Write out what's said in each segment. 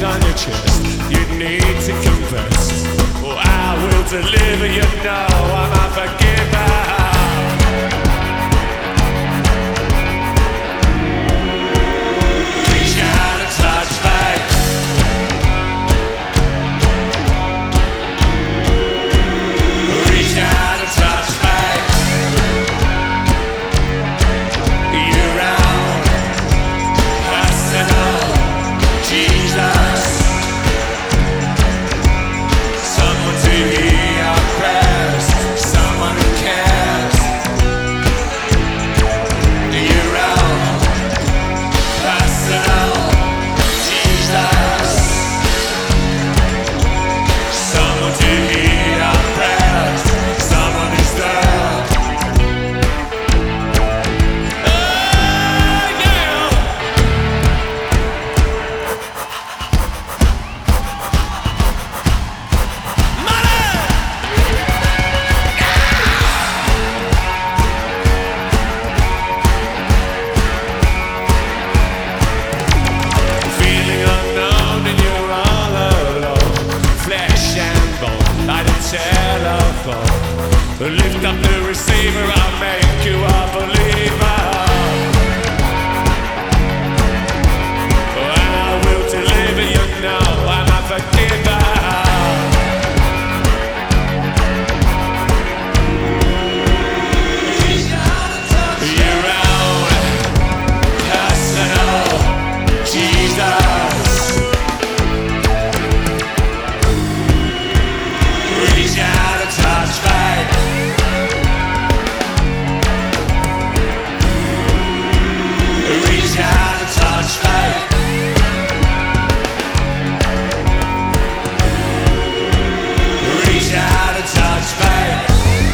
on your chest, you need to confess. Oh, I will deliver, you know I'm a forgiver. Lift up the receiver, I'll make you a believer. I will deliver, you know I'm a forgiver. Your own personal Jesus. Reach out and touch faith. Reach out and touch faith. Reach out and touch faith.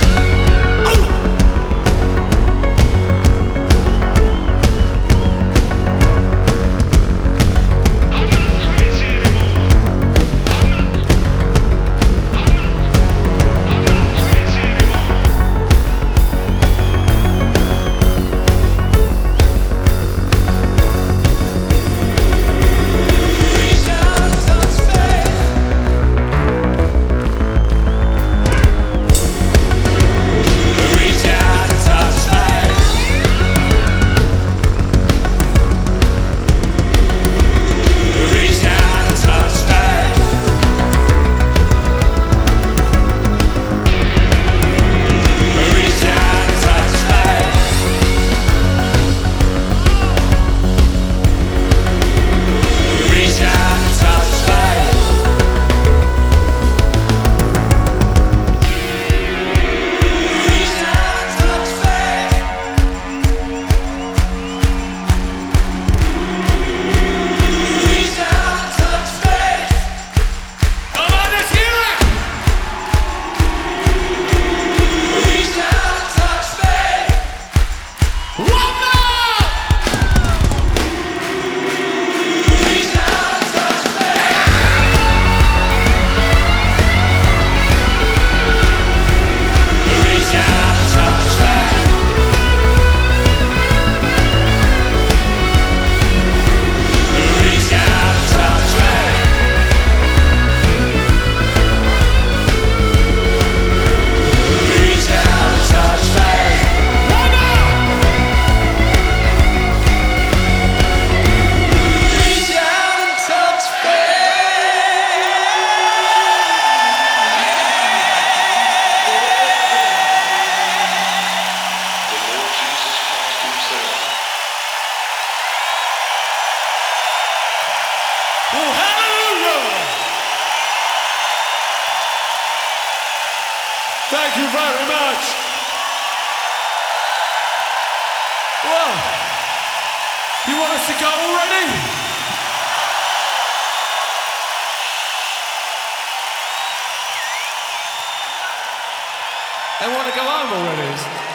Thank you very much. Well, you want us to go already? They want to go home already.